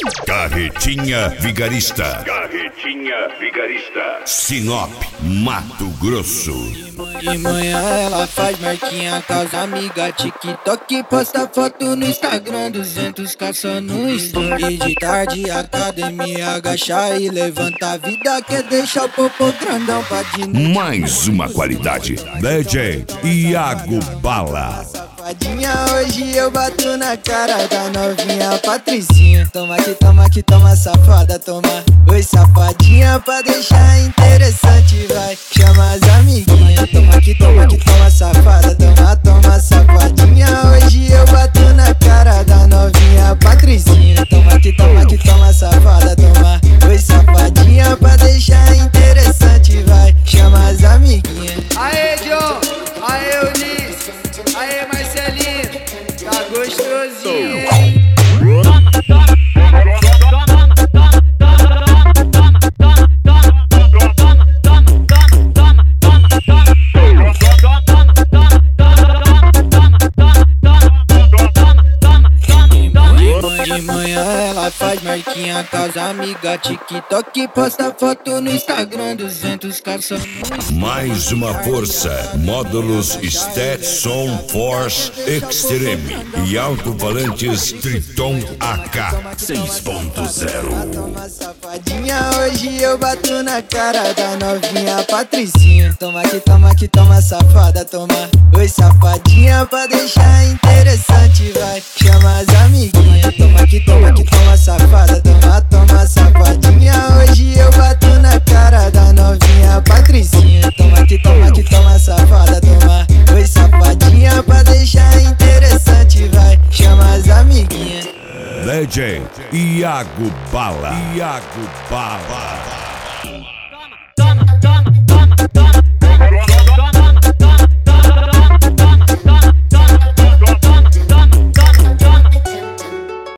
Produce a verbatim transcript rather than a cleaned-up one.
Carretinha Vigarista. Carretinha Vigarista. Sinop, Mato Grosso. De manhã ela faz marquinha com as amigas, TikTok, posta foto no Instagram, duzentos caça no story. De tarde academia, agacha e levanta a vida, quer deixar o popô grandão pra de noite. Mais uma qualidade, D J Iago Bala. Safadinha, hoje eu bato na cara da novinha Patricinha. Toma que toma que toma, safada, toma. Oi, safadinha, pra deixar interessante, vai. Chama as amiguinhas. Toma que toma que toma, safada, toma, toma, safadinha. Hoje eu bato na cara da novinha Patricinha. Toma que toma que toma, safada, toma. Oi, safadinha, pra deixar interessante, vai. Chama as amiguinhas. Aê, John! Aê, Eunice! Aê, Marcelinho! Tá gostosinho, hein? De manhã ela faz marquinha com as amigas, TikTok, posta foto no Instagram, duzentos caça. Mais uma força, módulos Stetson Force Extreme e alto-falantes Triton A K seis ponto zero. Toma, safadinha, hoje eu bato na cara da novinha Patricinha. Toma que toma que toma, safada, toma. Oi, safadinha, pra deixar interessante, vai. Chama as amiguinhas. Toma que toma que toma, safada, toma, toma, safadinha. Hoje eu bato na cara da novinha Patricinha. Toma que toma que toma, safada, toma. Oi, safadinha, pra deixar interessante, vai. Chama as amiguinhas. D J Iago Bala. Iago Bala.